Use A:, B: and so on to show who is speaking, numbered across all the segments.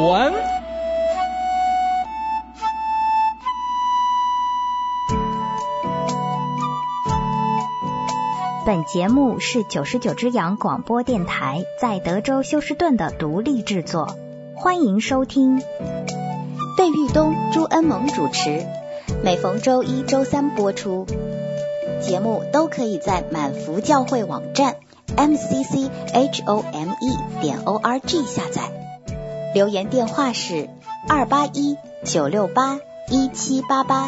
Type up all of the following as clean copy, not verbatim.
A: 文。
B: 本节目是99只羊广播电台在德州休斯顿的独立制作，欢迎收听。费玉东、朱恩萌主持，每逢周一、周三播出。节目都可以在满福教会网站 mcchome.org 下载。留言电话是281-968-1788。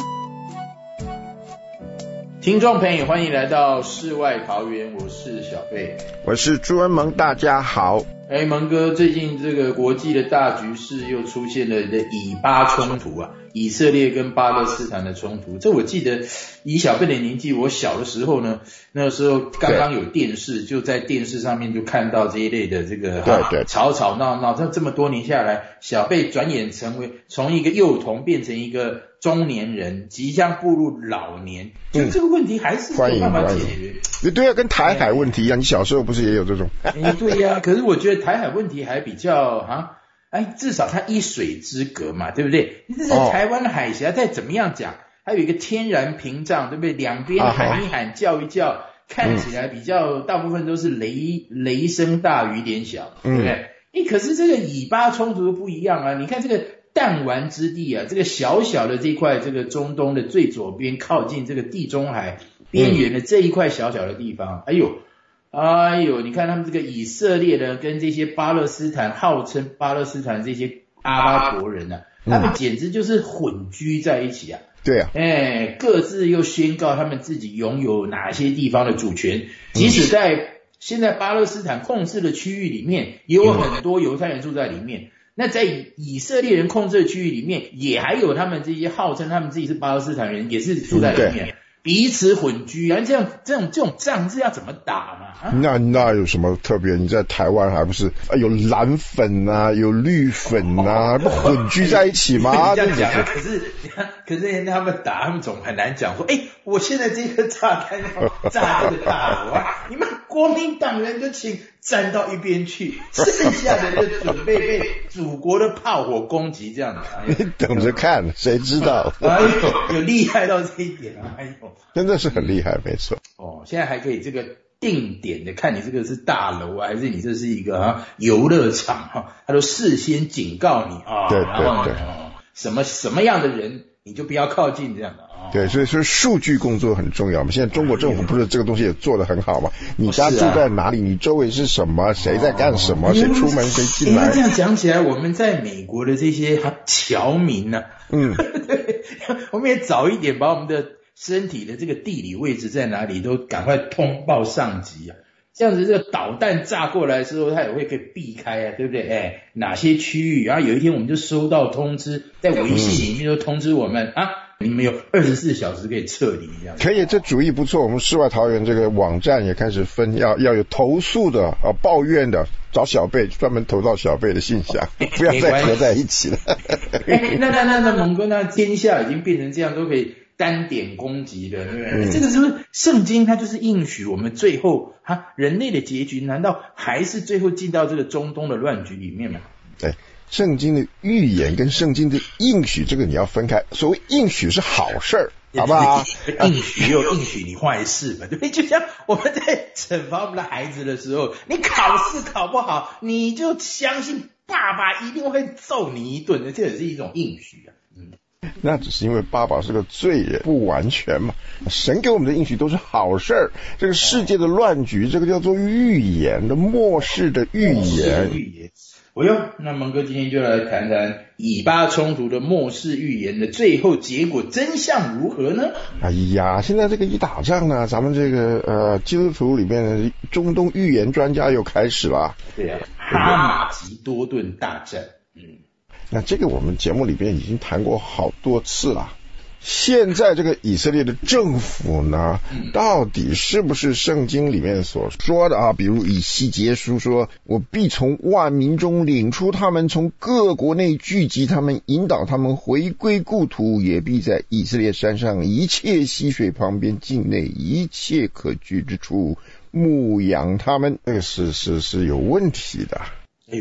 C: 听众朋友，欢迎来到世外桃源，我是小贝，
D: 我是朱恩萌，大家好。
C: 蒙哥，最近这个国际的大局势又出现了以巴冲突啊，以色列跟巴勒斯坦的冲突。这我记得以小贝的年纪，我小的时候呢，那个时候刚刚有电视，就在电视上面就看到这一类的这个吵吵闹闹。这么多年下来，小贝转眼成为从一个幼童变成一个中年人，即将步入老年，就这个问题还是没有办法解决。
D: 对啊，跟台海问题一样，你小时候不是也有这种？
C: 对呀，可是我觉得台海问题还比较至少它一水之隔嘛，对不对？这个台湾海峡再怎么样讲，还有一个天然屏障，对不对？两边喊一喊，叫一叫，看起来比较大部分都是雷声大雨点小，对不对？可是这个以巴冲突不一样啊！你看这个弹丸之地啊，这个小小的这块这个中东的最左边，靠近这个地中海边缘的这一块小小的地方，哎呦，你看他们这个以色列呢，跟这些巴勒斯坦号称巴勒斯坦这些阿拉伯人啊，他们简直就是混居在一起啊。
D: 对啊，
C: 各自又宣告他们自己拥有哪些地方的主权，即使在现在巴勒斯坦控制的区域里面，也有很多犹太人住在里面。那在以色列人控制的区域里面，也还有他们这些号称他们自己是巴勒斯坦人，也是住在里面。彼此混居啊，这种仗是要怎么打嘛？
D: 那有什么特别？你在台湾还不是有蓝粉啊，有绿粉啊，不混居在一起吗？
C: 这样讲啊，可是他们打，他们总很难讲说，我现在这个炸弹要炸这个大楼啊，你们国民党人就请站到一边去，剩下的就准备被祖国的炮火攻击这样的。
D: 你等着看，谁知道？
C: 有厉害到这一点啊！
D: 真的是很厉害，没错。
C: 现在还可以这个定点的看你这个是大楼啊，还是你这是一个游乐场他都事先警告你
D: 对，
C: 然后什么样的人你就不要靠近这样的
D: 对，所以说数据工作很重要嘛。现在中国政府不是这个东西也做得很好嘛？你家住在哪里？你周围是什么？谁在干什么？谁出门谁进来？
C: 这样讲起来，我们在美国的这些侨民呢，对，我们也早一点把我们的身体的这个地理位置在哪里都赶快通报上级啊，这样子这个导弹炸过来的时候，它也会可以避开啊，对不对？哪些区域？然后有一天我们就收到通知，在微信里面就通知我们你们有24小时可以撤离这样。
D: 可以，这主意不错。我们世外桃源这个网站也开始分，要有投诉的抱怨的，找小贝专门投到小贝的信箱，不要再合在一起了。
C: 那蒙哥，那天下已经变成这样，都可以单点攻击的，对不对？这个是不是圣经它就是应许我们最后人类的结局，难道还是最后进到这个中东的乱局里面吗？
D: 对，圣经的预言跟圣经的应许，这个你要分开。所谓应许是好事儿，好不好？
C: 应许又应许你坏事嘛，对不对？就像我们在惩罚我们的孩子的时候，你考试考不好，你就相信爸爸一定会揍你一顿，这也是一种应许啊。
D: 那只是因为爸爸是个罪人，不完全嘛。神给我们的应许都是好事儿。这个世界的乱局，这个叫做预言的末世的预言。
C: 那蒙哥今天就来谈谈以巴冲突的末世预言的最后结果真相如何呢？
D: 现在这个一打仗呢，咱们这个基督徒里面的中东预言专家又开始了。
C: 对啊，哈马吉多顿大战。
D: 那这个我们节目里边已经谈过好多次了。现在这个以色列的政府呢，到底是不是圣经里面所说的比如以西结书说，我必从万民中领出他们，从各国内聚集他们，引导他们回归故土，也必在以色列山上一切溪水旁边境内一切可居之处牧养他们。这个是有问题的。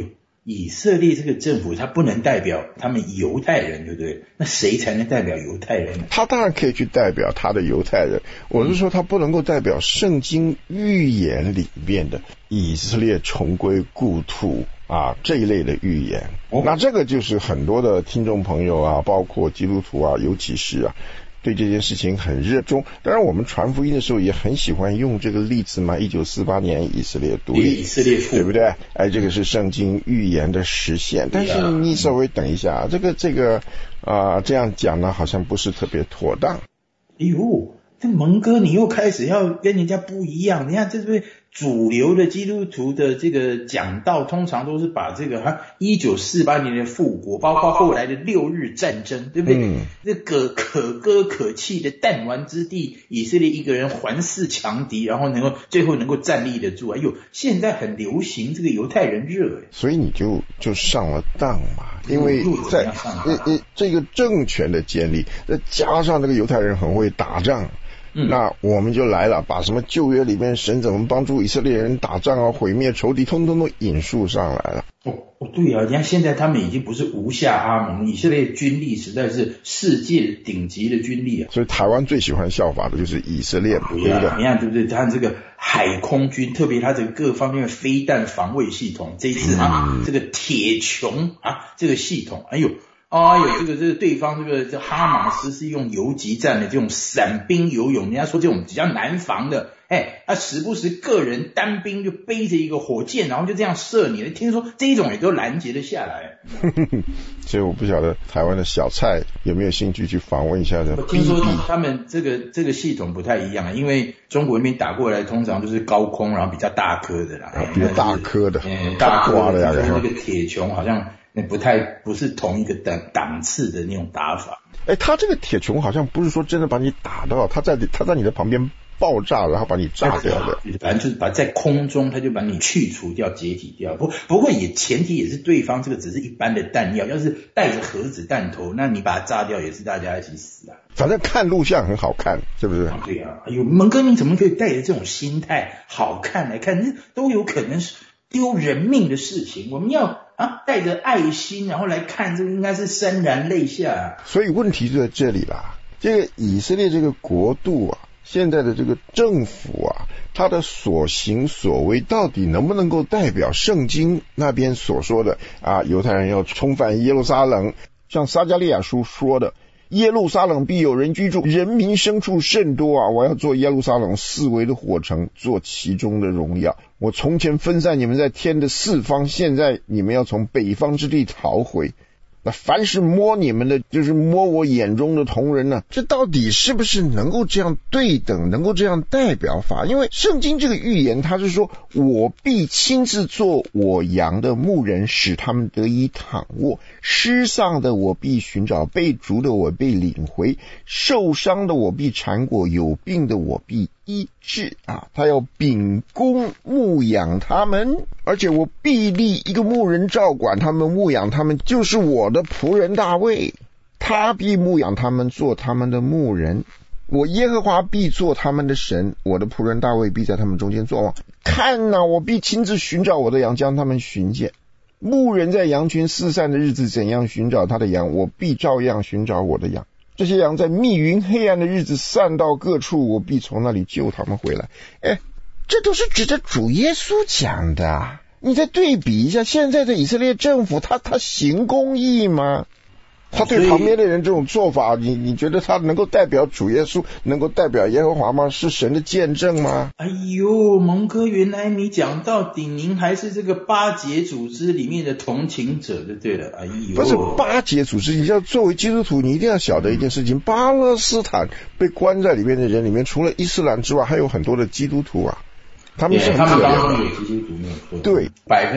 C: 以色列这个政府它不能代表他们犹太人，对不对？那谁才能代表犹太人呢？
D: 他当然可以去代表他的犹太人，我是说他不能够代表圣经预言里面的以色列重归故土啊这一类的预言。那这个就是很多的听众朋友啊，包括基督徒啊，尤其是啊对这件事情很热衷。当然我们传福音的时候也很喜欢用这个例子嘛，1948年以色列独立，
C: 以色列复国，
D: 对不对？哎，这个是圣经预言的实现。但是你稍微等一下，这个这样讲呢好像不是特别妥当。
C: 哎呦，这蒙哥你又开始要跟人家不一样，你看这是主流的基督徒的这个讲道通常都是把这个1948年的复国，包括后来的6日战争，对不对？这个可歌可泣的弹丸之地，以色列一个人环视强敌，然后最后能够站立得住。哎呦，现在很流行这个犹太人热，
D: 所以你就上了当嘛，因为在这个政权的建立，再加上这个犹太人很会打仗。那我们就来了，把什么旧约里面神怎么帮助以色列人打仗啊，毁灭仇敌，通通都引述上来了。
C: 对啊，你看现在他们已经不是无下阿蒙，以色列军力实在是世界顶级的军力啊。
D: 所以台湾最喜欢效法的就是以色列嘛，对不对？
C: 你看对不对？他这个海空军，特别他这个各方面的飞弹防卫系统，这一次这个铁穹这个系统，哎呦，这个对方这哈马斯是用游击战的这种散兵游勇，人家说这种比较难防的，时不时个人单兵就背着一个火箭，然后就这样射你，听说这种也都拦截得下来。
D: 所以我不晓得台湾的小蔡有没有兴趣去访问一下的。
C: 我听说他们这个系统不太一样，因为中国那边打过来通常就是高空，然后比较大颗的啦，
D: 比较大颗的，
C: 大颗的那个铁穹好像不是同一个档次的那种打法。
D: 他这个铁穹好像不是说真的把你打到，他在你的旁边爆炸，然后把你炸掉的。
C: 反正就是在空中他就把你去除掉、解体掉。不过前提也是对方这个只是一般的弹药，要是带着核子弹头，那你把它炸掉也是大家一起死啊。
D: 反正看录像很好看，是不是？
C: 对啊。哎呦，蒙哥你怎么可以带着这种心态好看来看？这都有可能是丢人命的事情，我们要带着爱心然后来看，这个应该是潸然泪下。
D: 所以问题就在这里啦，这个以色列这个国度啊，现在的这个政府啊，他的所行所为到底能不能够代表圣经那边所说的犹太人要重返耶路撒冷，像撒迦利亚书说的，耶路撒冷必有人居住，人民牲畜甚多啊！我要做耶路撒冷四围的火城，做其中的荣耀。我从前分散你们在天的四方，现在你们要从北方之地逃回。那凡是摸你们的，就是摸我眼中的同人呢。这到底是不是能够这样对等，能够这样代表法？因为圣经这个预言，它是说我必亲自做我羊的牧人，使他们得以躺卧，失丧的我必寻找，被逐的我必领回，受伤的我必缠裹，有病的我必医治他要秉公牧养他们，而且我必立一个牧人照管他们，牧养他们，就是我的仆人大卫，他必牧养他们，做他们的牧人。我耶和华必做他们的神，我的仆人大卫必在他们中间作王。看我必亲自寻找我的羊，将他们寻见。牧人在羊群四散的日子怎样寻找他的羊，我必照样寻找我的羊。这些羊在密云黑暗的日子散到各处，我必从那里救他们回来。这都是指着主耶稣讲的。你再对比一下现在的以色列政府，他行公义吗？他对旁边的人这种做法，你觉得他能够代表主耶稣，能够代表耶和华吗？是神的见证吗？
C: 哎呦，蒙哥，原来你讲到底，您还是这个巴结组织里面的同情者就对了。哎呦，
D: 不是巴结组织，你要作为基督徒，你一定要晓得一件事情，巴勒斯坦被关在里面的人里面，除了伊斯兰之外，还有很多的基督徒啊。他们是很可怜的，
C: 他们当中有基督徒没有错，
D: 对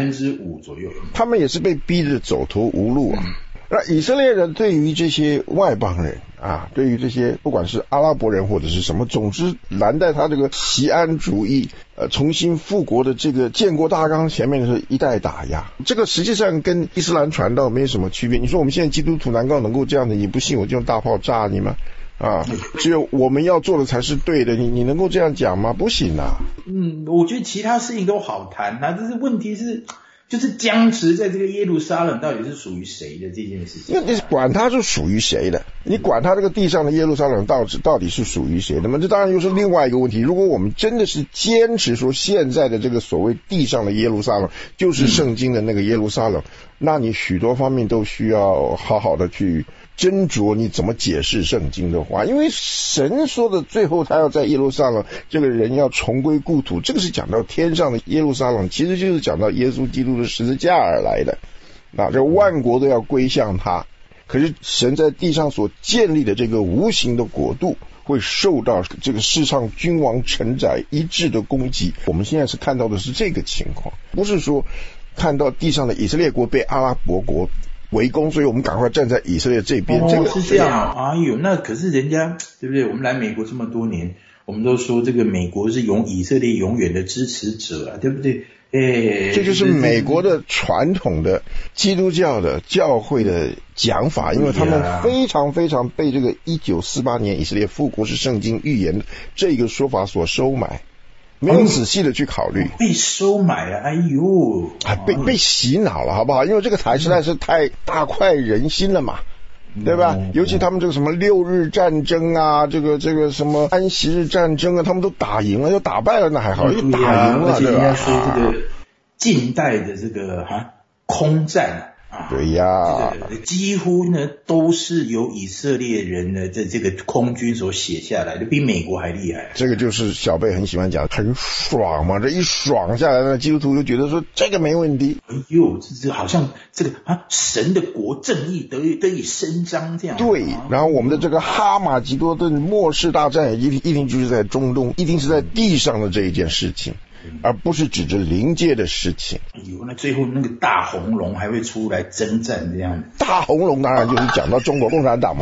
C: 5%左右，
D: 他们也是被逼着走投无路啊。那以色列人对于这些外邦人对于这些不管是阿拉伯人或者是什么，总之拦在他这个锡安主义重新复国的这个建国大纲前面是一代打压。这个实际上跟伊斯兰传道没有什么区别。你说我们现在基督徒难道能够这样的？你不信我就用大炮炸你吗？只有我们要做的才是对的，你能够这样讲吗？不行啊。
C: 我觉得其他事情都好谈但是问题是就是僵持在这个耶路撒冷到底是属于谁的这件事情。
D: 那你管它是属于谁的，你管它这个地上的耶路撒冷到底是属于谁的，那么这当然又是另外一个问题。如果我们真的是坚持说现在的这个所谓地上的耶路撒冷就是圣经的那个耶路撒冷，那你许多方面都需要好好的去斟酌你怎么解释圣经的话，因为神说的最后他要在耶路撒冷这个人要重归故土，这个是讲到天上的耶路撒冷，其实就是讲到耶稣基督的十字架而来的，这万国都要归向他。可是神在地上所建立的这个无形的国度会受到这个世上君王臣宰一致的攻击。我们现在是看到的是这个情况，不是说看到地上的以色列国被阿拉伯国围攻，所以我们赶快站在以色列这边。这个
C: 是这样。哎呦，那可是人家对不对？我们来美国这么多年，我们都说这个美国是以色列永远的支持者啊，对不对？
D: 这就是美国的传统的基督教的教会的讲法，因为他们非常非常被这个1948年以色列复国是圣经预言的这个说法所收买，没有仔细的去考虑，
C: 被收买了，哎呦，
D: 被洗脑了，好不好？因为这个台实在是太大快人心了嘛，对吧？尤其他们这个什么6日战争啊，这个什么安息日战争啊，他们都打赢了，要打败了那还好，又打赢了，
C: 而且人家说这个近代的这个空战
D: 对呀，
C: 几乎呢都是由以色列人的这个空军所写下来的，比美国还厉害。
D: 这个就是小贝很喜欢讲，很爽嘛，这一爽下来呢，基督徒就觉得说这个没问题。
C: 哎呦，这好像这个神的国正义得以伸张这样。
D: 对，然后我们的这个哈马吉多顿末世大战一定就是在中东，一定是在地上的这一件事情。而不是指着灵界的事情。
C: 哎呦，那最后那个大红龙还会出来征战这样。
D: 大红龙当然就是讲到中国共产党嘛。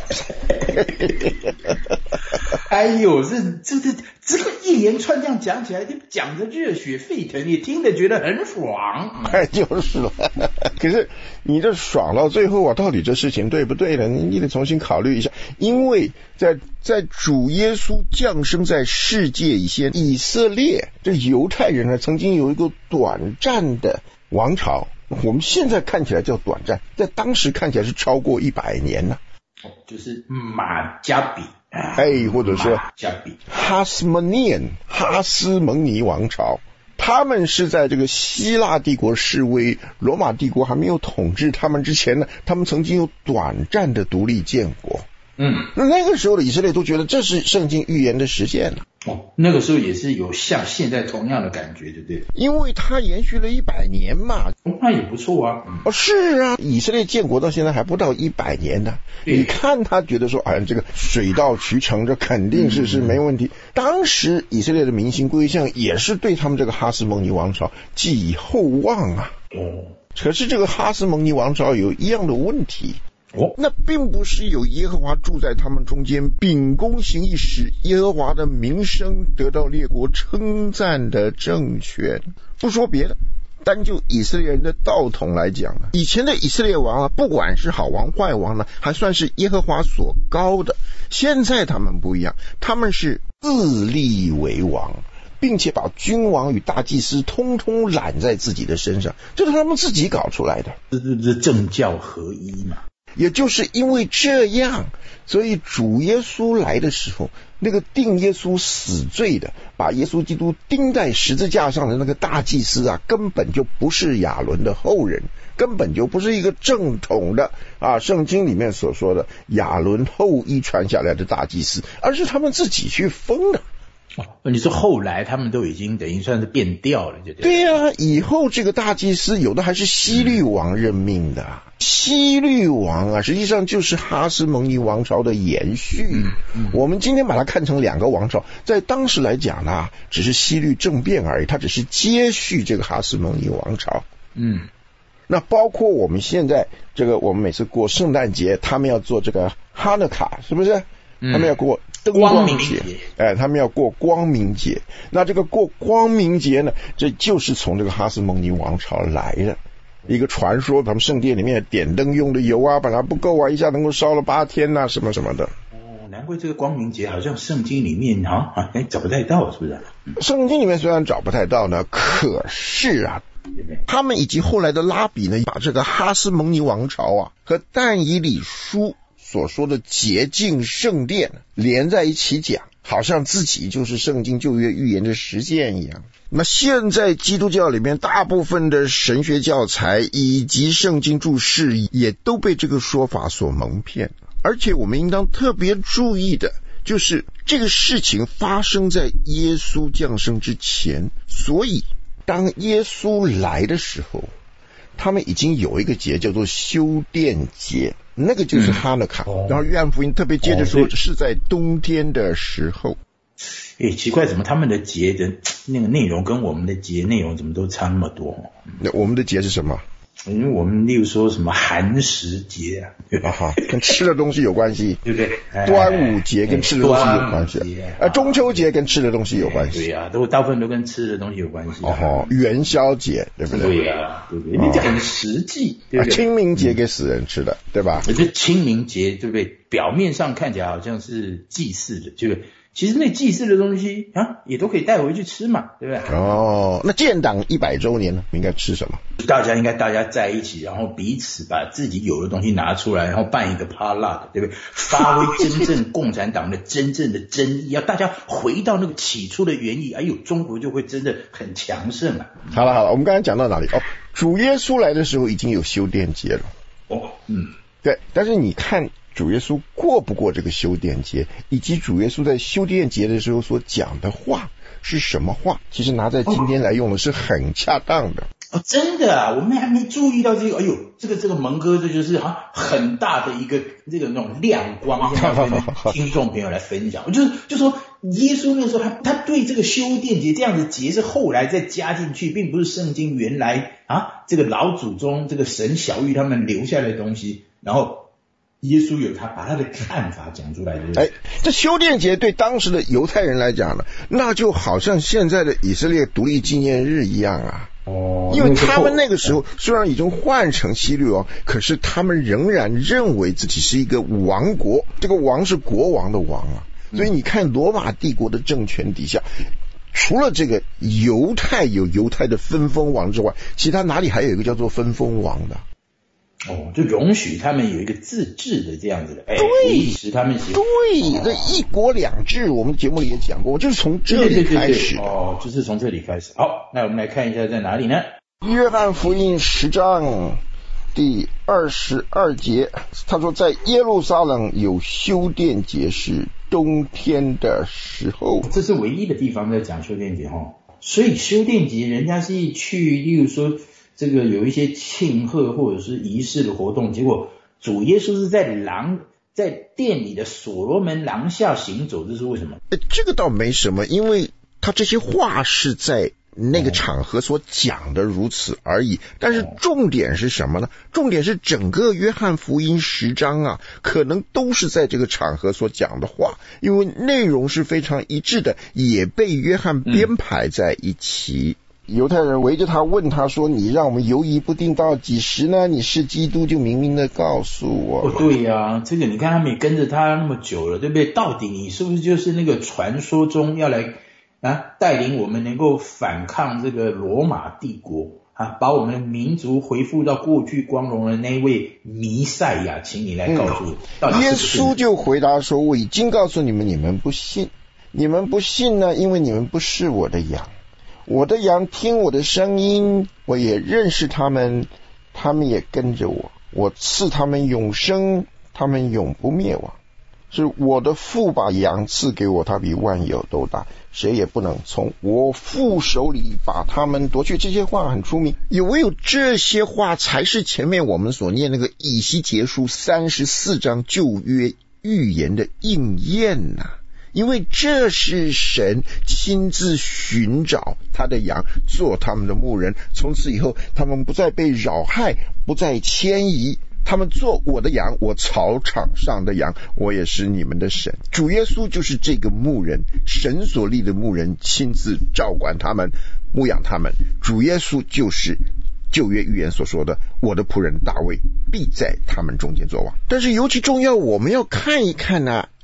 C: 哎呦，这个一连串这样讲起来，就讲着热血沸腾，也听着觉得很爽。
D: 就是了。可是你这爽到最后啊，到底这事情对不对呢？你得重新考虑一下，因为在主耶稣降生在世界以前，以色列这犹太人呢，曾经有一个短暂的王朝，我们现在看起来叫短暂，在当时看起来是超过100年了。
C: 就是马加比，
D: 或者说哈斯蒙尼王朝，他们是在这个希腊帝国示威，罗马帝国还没有统治他们之前呢，他们曾经有短暂的独立建国。那个时候的以色列都觉得这是圣经预言的实现了。
C: 那个时候也是有像现在同样的感觉，对不对？
D: 因为它延续了100年嘛。
C: 那也不错啊。
D: 是啊，以色列建国到现在还不到100年呢。你看他觉得说，这个水到渠成，这肯定是没问题。当时以色列的民心归向也是对他们这个哈斯蒙尼王朝寄以厚望啊。可是这个哈斯蒙尼王朝有一样的问题。那并不是有耶和华住在他们中间，秉公行义，使耶和华的名声得到列国称赞的政权。不说别的，单就以色列人的道统来讲，以前的以色列王不管是好王坏王呢，还算是耶和华所高的。现在他们不一样，他们是自立为王，并且把君王与大祭司通通揽在自己的身上，这是他们自己搞出来的。
C: 这政教合一嘛。
D: 也就是因为这样，所以主耶稣来的时候，那个定耶稣死罪的，把耶稣基督钉在十字架上的那个大祭司根本就不是亚伦的后人，根本就不是一个正统的圣经里面所说的亚伦后裔传下来的大祭司，而是他们自己去封的。
C: 你说后来他们都已经等于算是变调了，
D: 对啊，以后这个大祭司有的还是希律王任命的。希律王实际上就是哈斯蒙尼王朝的延续。我们今天把它看成2个王朝，在当时来讲呢，只是希律政变而已，它只是接续这个哈斯蒙尼王朝。那包括我们现在这个，我们每次过圣诞节，他们要做这个哈努卡，是不是？他们要过灯光节，他们要过光明节。那这个过光明节呢，这就是从这个哈斯蒙尼王朝来的一个传说。他们圣殿里面点灯用的油本来不够一下能够烧了8天什么什么的。
C: 难怪这个光明节好像圣经里面找不太到，是不是？
D: 圣经里面虽然找不太到呢，可是啊，他们以及后来的拉比呢，把这个哈斯蒙尼王朝啊和但以理书所说的洁净圣殿连在一起讲，好像自己就是圣经旧约预言的实践一样。那么现在基督教里面大部分的神学教材以及圣经注释也都被这个说法所蒙骗，而且我们应当特别注意的就是这个事情发生在耶稣降生之前，所以当耶稣来的时候，他们已经有一个节叫做修殿节，那个就是哈努卡，然后约翰福音特别接着说是在冬天的时候。
C: 奇怪，怎么他们的节的那个内容跟我们的节内容怎么都差那么多？
D: 那我们的节是什么？
C: 因为我们例如说什么寒食节
D: 跟吃的东西有关系，
C: 对不对？
D: 端午节跟吃的东西有关系，中秋节跟吃的东西有关系，
C: 对呀，大部分都跟吃的东西有关系。
D: 元宵节，对不对？
C: 对呀，对不对？你很实际，对不对？
D: 清明节给死人吃的，对吧？
C: 这清明节，对不对？表面上看起来好像是祭祀的，对不对？其实那祭祀的东西也都可以带回去吃嘛，对不对？
D: 那建党100周年呢，应该吃什么？
C: 大家在一起，然后彼此把自己有的东西拿出来，然后办一个 potluck， 对不对？发挥真正共产党的真正的真意，要大家回到那个起初的原意，中国就会真的很强盛啊。
D: 好了，我们刚才讲到哪里？主耶稣来的时候已经有修殿节了。对，但是你看主耶稣过不过这个修殿节，以及主耶稣在修殿节的时候所讲的话是什么话，其实拿在今天来用的是很恰当的。
C: 真的啊，我们还没注意到这个。这个蒙哥，这就是很大的一个那种亮光，现在跟听众朋友来分享。就说耶稣那时候他对这个修殿节这样的节是后来再加进去，并不是圣经原来这个老祖宗这个神小玉他们留下来的东西，然后耶稣有把他的看法讲出来，对不对？
D: 这修殿节对当时的犹太人来讲呢，那就好像现在的以色列独立纪念日一样啊。因为他们那个时候虽然已经换成希律王，可是他们仍然认为自己是一个王国，这个王是国王的王啊。所以你看罗马帝国的政权底下，除了这个犹太有犹太的分封王之外，其他哪里还有一个叫做分封王的？
C: 就容许他们有一个自治的这样子的，历史他们
D: 对，这一国两制，我们节目里也讲过，就是从这里开始。
C: 就是从这里开始。好，那我们来看一下在哪里呢？
D: 约翰福音10章第22节，他说在耶路撒冷有修殿节，是冬天的时候。
C: 这是唯一的地方在讲修殿节所以修殿节人家是去，例如说这个有一些庆贺或者是仪式的活动，结果主耶稣是在殿里的所罗门廊下行走，这是为什么？
D: 这个倒没什么，因为他这些话是在那个场合所讲的如此而已。但是重点是什么呢？重点是整个约翰福音10章可能都是在这个场合所讲的话，因为内容是非常一致的，也被约翰编排在一起。犹太人围着他问他说，你让我们犹疑不定到几时呢？你是基督就明明的告诉我。
C: 对呀，这个你看他们也跟着他那么久了，对不对？到底你是不是就是那个传说中要来带领我们能够反抗这个罗马帝国把我们的民族恢复到过去光荣的那位弥赛亚，请你来告诉我。
D: 耶稣就回答说，我已经告诉你们，你们不信。你们不信呢，因为你们不是我的羊。我的羊听我的声音，我也认识他们，他们也跟着我。我赐他们永生，他们永不灭亡。是我的父把羊赐给我，他比万有都大，谁也不能从我父手里把他们夺去。这些话很出名，唯有这些话才是前面我们所念那个以西结书34章旧约预言的应验因为这是神亲自寻找他的羊，做他们的牧人。从此以后，他们不再被扰害，不再迁移，他们做我的羊，我草场上的羊，我也是你们的神。主耶稣就是这个牧人，神所立的牧人，亲自照管他们，牧养他们。主耶稣就是旧约预言所说的，我的仆人大卫必在他们中间作王。但是尤其重要，我们要看一看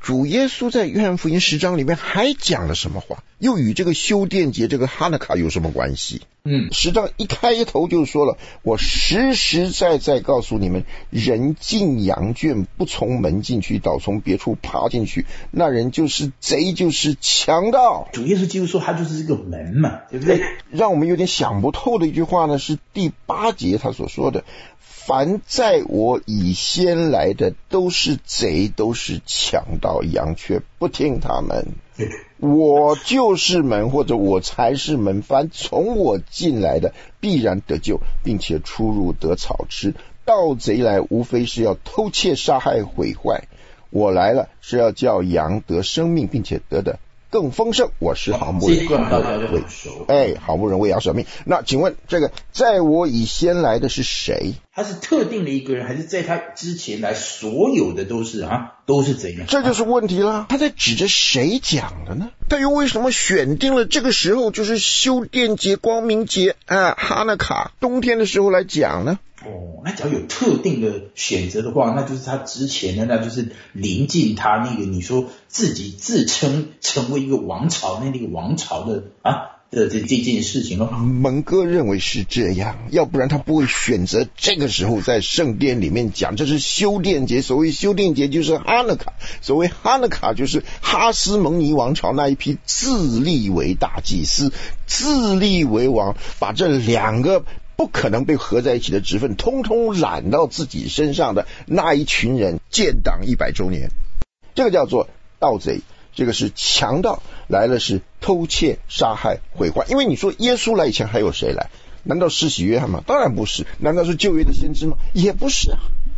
D: 主耶稣在约翰福音10章里面还讲了什么话？又与这个修殿节这个哈纳卡有什么关系？10章一开头就说了，我实实在在告诉你们，人进羊圈不从门进去，倒从别处爬进去，那人就是贼，就是强盗。
C: 主耶稣基督说他就是这个门嘛，对不对？
D: 让我们有点想不透的一句话呢，是第8节他所说的，凡在我以先来的都是贼，都是强盗，羊却不听他们。我就是门，或者我才是门，凡从我进来的必然得救，并且出入得草吃。盗贼来无非是要偷窃杀害毁坏，我来了是要叫羊得生命，并且得的更丰盛。我是好牧人，好牧人为羊舍命。那请问这个在我以先来的是谁？
C: 他是特定的一个人，还是在他之前来所有的都是贼呢？
D: 这就是问题了。他在指着谁讲的呢？他又为什么选定了这个时候，就是修殿节、光明节哈纳卡冬天的时候来讲呢？
C: 那只要有特定的选择的话，那就是他之前的，那就是临近他那个你说自己自称成为一个王朝那个王朝的这件事情咯。
D: 蒙哥认为是这样，要不然他不会选择这个时候在圣殿里面讲，这是修殿节。所谓修殿节就是哈纳卡，所谓哈纳卡就是哈斯蒙尼王朝那一批自立为大祭司、自立为王，把这两个不可能被合在一起的职分通通揽到自己身上的那一群人，建党100周年。这个叫做盗贼，这个是强盗，来了是偷窃杀害毁坏。因为你说耶稣来以前还有谁来？难道施洗约翰吗？当然不是。难道是旧约的先知吗？也不是啊。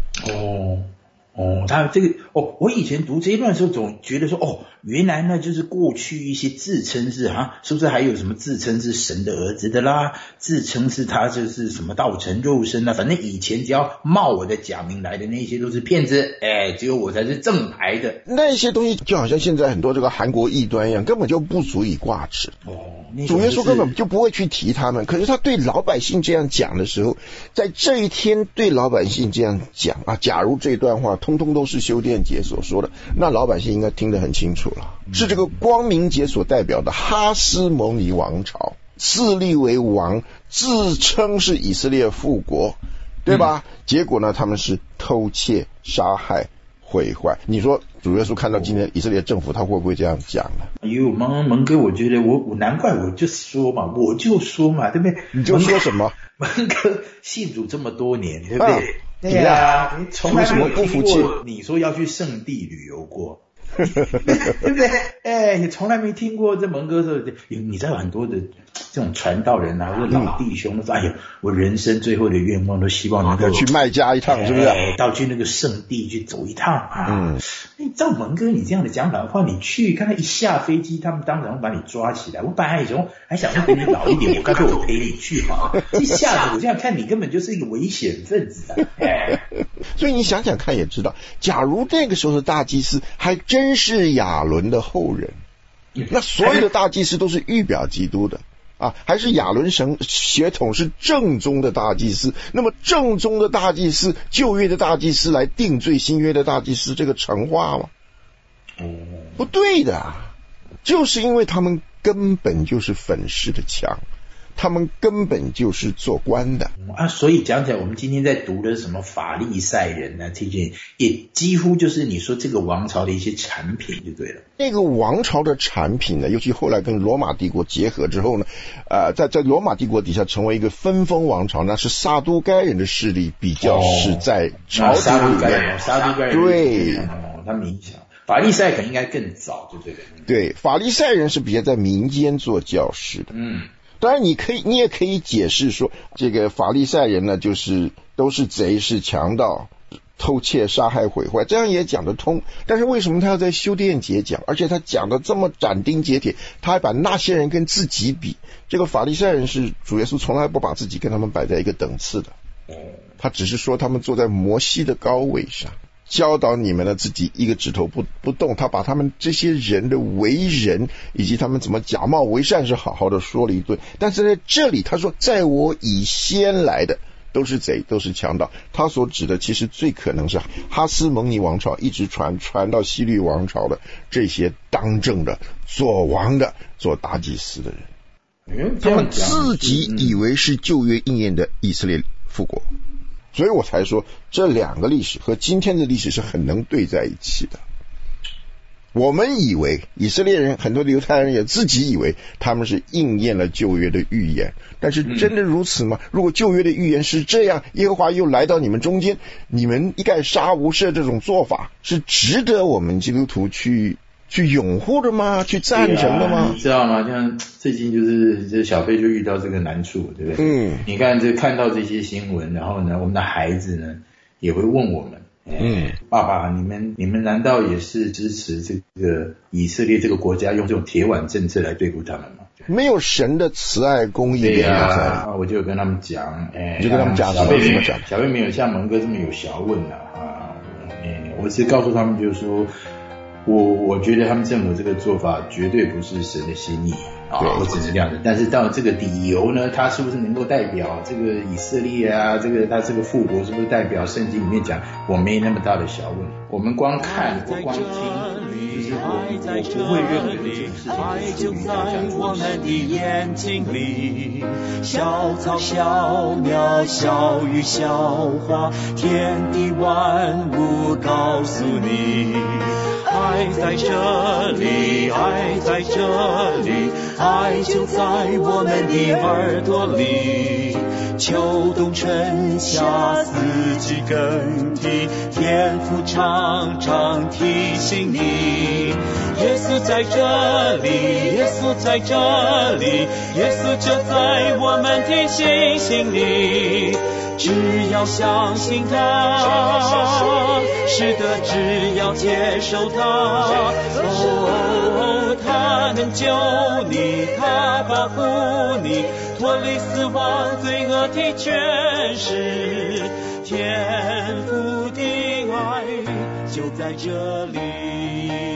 C: 他这个我以前读这一段的时候总觉得说原来呢就是过去一些自称是是不是还有什么自称是神的儿子的啦，自称是他就是什么道成肉身啊，反正以前只要冒我的假名来的那些都是骗子，只有我才是正牌的。
D: 那些东西就好像现在很多这个韩国异端一样，根本就不足以挂齿。主耶稣根本就不会去提他们，可是他对老百姓这样讲的时候，在这一天对老百姓这样讲假如这段话通通都是修殿节所说的，那老百姓应该听得很清楚了。是这个光明节所代表的哈斯蒙尼王朝，自立为王，自称是以色列复国，对吧？结果呢，他们是偷窃杀害毁坏。你说主耶稣看到今天以色列政府，他会不会这样讲呢？
C: 蒙哥，我觉得我难怪我就说嘛，对不对？
D: 你就说什么？
C: 蒙哥信主这么多年，对不对？对呀，你从来没有听过你说要去圣地旅游过，对不对？你从来没听过这蒙哥说，你知道很多的这种传道人或者老弟兄都说，我人生最后的愿望都希望能够
D: 去麦加一趟，是不是？
C: 到去那个圣地去走一趟你照蒙哥你这样的讲法的话，你去看看一下飞机，他们当然会把你抓起来。我本来以前还想说比你老一点，干脆我陪你去好了。一下子我这样看，你根本就是一个危险分子
D: 所以你想想看也知道，假如那个时候的大祭司还真是亚伦的后人，那所有的大祭司都是预表基督的还是亚伦神血统是正宗的大祭司，那么正宗的大祭司，旧约的大祭司来定罪新约的大祭司，这个成话吗？不对的，就是因为他们根本就是粉饰的墙，他们根本就是做官的
C: 所以讲起来，我们今天在读的什么法利赛人这些也几乎就是你说这个王朝的一些产品就对了。
D: 那个王朝的产品呢，尤其后来跟罗马帝国结合之后呢，在罗马帝国底下成为一个分封王朝，那是撒都该人的势力比较是在朝廷里面。
C: 撒都该人
D: 对
C: 他们影响。法利赛可能应该更早就对了。
D: 对，法利赛人是比较在民间做教士的。当然你也可以解释说，这个法利赛人呢，就是都是贼，是强盗，偷窃杀害毁坏，这样也讲得通。但是为什么他要在修殿节讲，而且他讲得这么斩钉截铁，他还把那些人跟自己比？这个法利赛人是主耶稣从来不把自己跟他们摆在一个等次的，他只是说他们坐在摩西的高位上，教导你们的自己一个指头不动。他把他们这些人的为人以及他们怎么假冒为善是好好的说了一顿。但是在这里他说，在我以先来的都是贼，都是强盗。他所指的其实最可能是哈斯蒙尼王朝一直传到希律王朝的这些当政的、做王的、做大祭司的人，他们自己以为是旧约应验的以色列复国，所以我才说这两个历史和今天的历史是很能对在一起的。我们以为以色列人，很多的犹太人也自己以为他们是应验了旧约的预言，但是真的如此吗？如果旧约的预言是这样，耶和华又来到你们中间，你们一概杀无赦这种做法是值得我们基督徒去拥护的吗？去赞成的吗？
C: 你知道吗？像最近就是小飞就遇到这个难处，对不对？你看看到这些新闻，然后呢，我们的孩子呢也会问我们，爸爸，你们难道也是支持这个以色列这个国家用这种铁腕政策来对付他们吗？
D: 没有神的慈爱公义。
C: 对呀，我就跟他们讲，
D: 就跟他们讲，
C: 小贝没有像蒙哥这么有学问啊，我只告诉他们就是说，我觉得他们政府这个做法绝对不是神的心意啊，我只是这样的。但是到这个理由呢，它是不是能够代表这个以色列啊，它这个复国是不是代表圣经里面讲？我没那么大的小问题，我们光看或光听，就是我不会认为这种事情
A: 爱就在我们的眼睛里，小草小鸟小鱼小花，天地万物告诉你，爱在这里，爱在这里，爱就在我们的耳朵里。秋冬春夏四季更替，天父常常提醒你，耶稣在这里，耶稣在这里，耶稣就在我们的心里。只要相信他，是的，只要接受他，他能救你，他保护你，脱离死亡罪恶的权势，天父的爱就在这里。